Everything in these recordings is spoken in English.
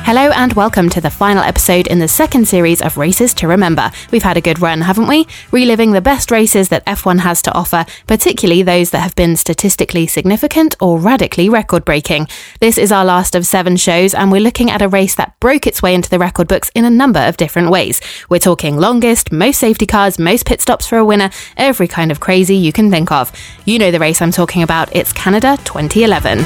Hello and welcome to the final episode in the second series of Races to Remember. We've had a good run, haven't we? Reliving the best races that F1 has to offer, particularly those that have been statistically significant or radically record-breaking. This is our last of 7 shows and we're looking at a race that broke its way into the record books in a number of different ways. We're talking longest, most safety cars, most pit stops for a winner, every kind of crazy you can think of. You know the race I'm talking about, it's Canada 2011.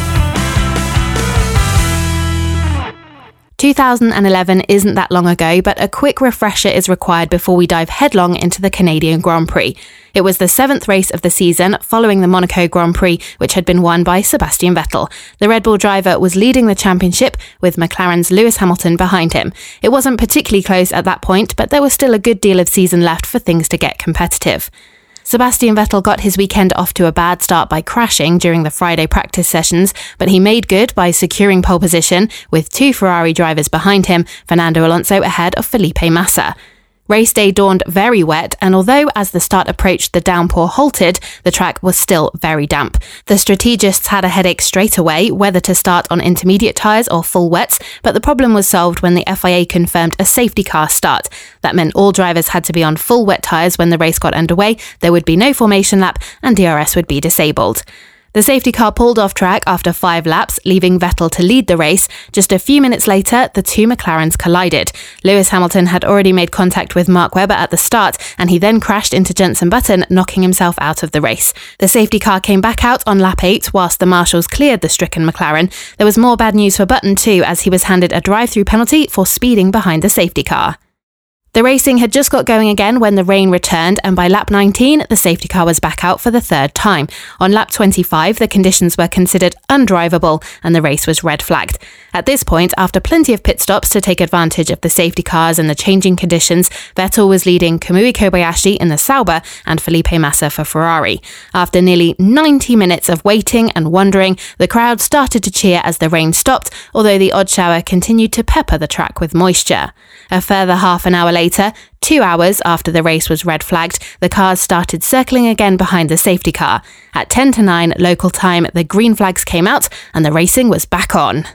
2011 isn't that long ago, but a quick refresher is required before we dive headlong into the Canadian Grand Prix. It was the 7th race of the season, following the Monaco Grand Prix, which had been won by Sebastian Vettel. The Red Bull driver was leading the championship, with McLaren's Lewis Hamilton behind him. It wasn't particularly close at that point, but there was still a good deal of season left for things to get competitive. Sebastian Vettel got his weekend off to a bad start by crashing during the Friday practice sessions, but he made good by securing pole position with 2 Ferrari drivers behind him, Fernando Alonso ahead of Felipe Massa. Race day dawned very wet, and although as the start approached the downpour halted, the track was still very damp. The strategists had a headache straight away whether to start on intermediate tyres or full wets, but the problem was solved when the FIA confirmed a safety car start. That meant all drivers had to be on full wet tyres when the race got underway, there would be no formation lap, and DRS would be disabled. The safety car pulled off track after 5 laps, leaving Vettel to lead the race. Just a few minutes later, the 2 McLarens collided. Lewis Hamilton had already made contact with Mark Webber at the start, and he then crashed into Jenson Button, knocking himself out of the race. The safety car came back out on lap 8, whilst the marshals cleared the stricken McLaren. There was more bad news for Button too, as he was handed a drive-through penalty for speeding behind the safety car. The racing had just got going again when the rain returned, and by lap 19, the safety car was back out for the 3rd time. On lap 25, the conditions were considered undrivable and the race was red flagged. At this point, after plenty of pit stops to take advantage of the safety cars and the changing conditions, Vettel was leading Kamui Kobayashi in the Sauber and Felipe Massa for Ferrari. After nearly 90 minutes of waiting and wondering, the crowd started to cheer as the rain stopped, although the odd shower continued to pepper the track with moisture. A further half an hour later, 2 hours after the race was red flagged, the cars started circling again behind the safety car. At 10 to 9 local time, the green flags came out and the racing was back on.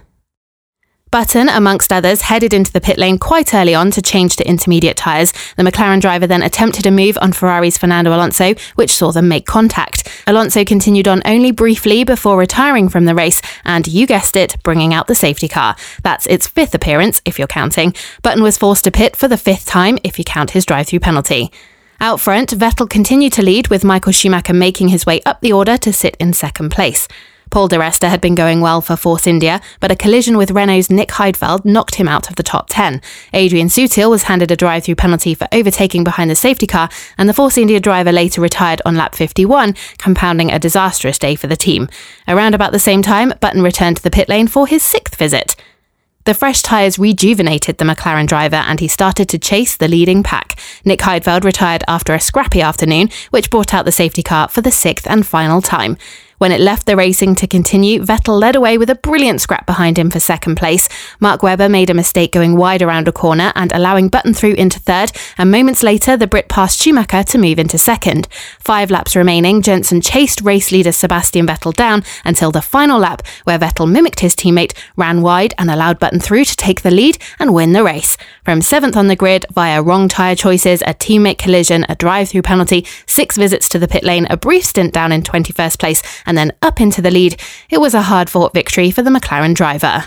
Button, amongst others, headed into the pit lane quite early on to change to intermediate tyres. The McLaren driver then attempted a move on Ferrari's Fernando Alonso, which saw them make contact. Alonso continued on only briefly before retiring from the race and, you guessed it, bringing out the safety car. That's its 5th appearance, if you're counting. Button was forced to pit for the 5th time, if you count his drive-through penalty. Out front, Vettel continued to lead, with Michael Schumacher making his way up the order to sit in 2nd place. Paul di Resta had been going well for Force India, but a collision with Renault's Nick Heidfeld knocked him out of the top 10. Adrian Sutil was handed a drive-through penalty for overtaking behind the safety car, and the Force India driver later retired on lap 51, compounding a disastrous day for the team. Around about the same time, Button returned to the pit lane for his 6th visit. The fresh tyres rejuvenated the McLaren driver and he started to chase the leading pack. Nick Heidfeld retired after a scrappy afternoon, which brought out the safety car for the 6th and final time. When it left the racing to continue, Vettel led away with a brilliant scrap behind him for 2nd place. Mark Webber made a mistake going wide around a corner and allowing Button through into 3rd, and moments later the Brit passed Schumacher to move into 2nd. 5 laps remaining, Jenson chased race leader Sebastian Vettel down until the final lap, where Vettel mimicked his teammate, ran wide and allowed Button through to take the lead and win the race. From 7th on the grid, via wrong tyre choices, a teammate collision, a drive-through penalty, 6 visits to the pit lane, a brief stint down in 21st place, and then up into the lead, it was a hard-fought victory for the McLaren driver.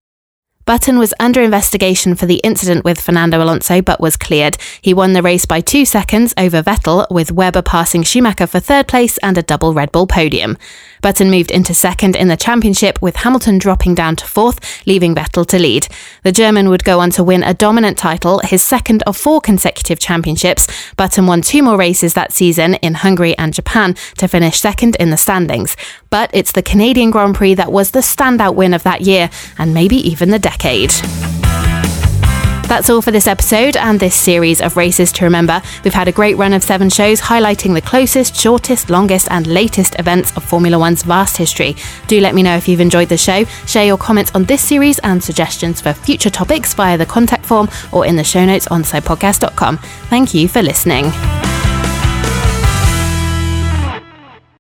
Button was under investigation for the incident with Fernando Alonso but was cleared. He won the race by 2 seconds over Vettel, with Webber passing Schumacher for 3rd place and a double Red Bull podium. Button moved into 2nd in the championship, with Hamilton dropping down to 4th, leaving Vettel to lead. The German would go on to win a dominant title, his 2nd of 4 consecutive championships. Button won 2 more races that season in Hungary and Japan to finish 2nd in the standings. But it's the Canadian Grand Prix that was the standout win of that year, and maybe even the decade. That's all for this episode and this series of Races to Remember. We've had a great run of 7 shows highlighting the closest, shortest, longest and latest events of Formula One's vast history. Do let me know if you've enjoyed the show. Share your comments on this series and suggestions for future topics via the contact form or in the show notes on sidepodcast.com. Thank you for listening.